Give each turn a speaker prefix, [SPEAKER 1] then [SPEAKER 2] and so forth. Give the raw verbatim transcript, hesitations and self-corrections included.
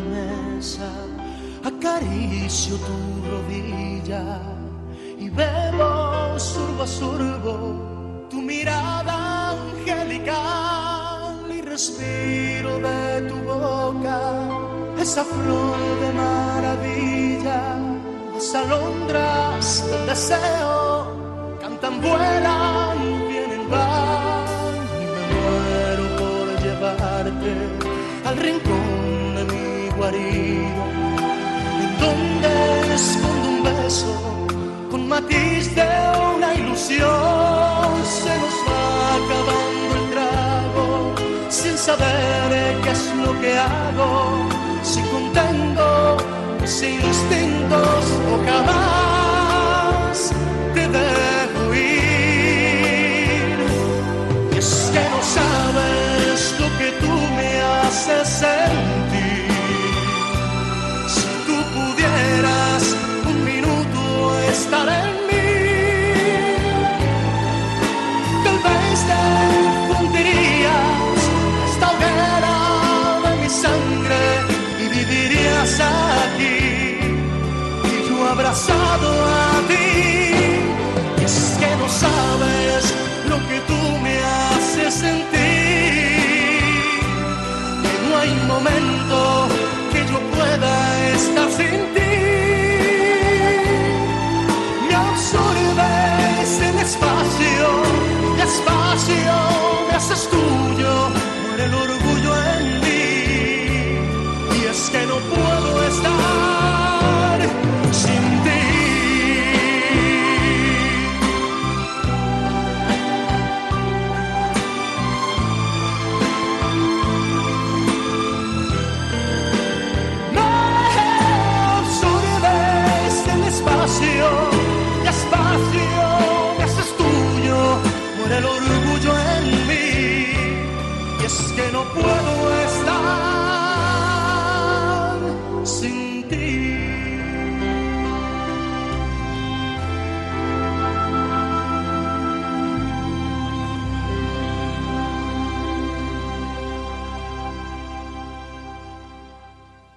[SPEAKER 1] mesa, acaricio tu rodilla y bebo sorbo a sorbo tu mirada angelical y respiro de tu boca esa flor de maravilla. Las alondras del deseo cantan, vuelan, vienen, van y me muero por llevarte al rincón de mi guarida, en donde escondo un beso con matiz de una ilusión. Se nos va acabando el trago sin saber qué es lo que hago, si contengo mis instintos o jamás te dejo ir. Y es que no sabes lo que tú me haces sentir. Si tú pudieras un minuto estar en mí, tal vez te fundirías esta hoguera de mi sangre y vivirías aquí, y yo abrazado a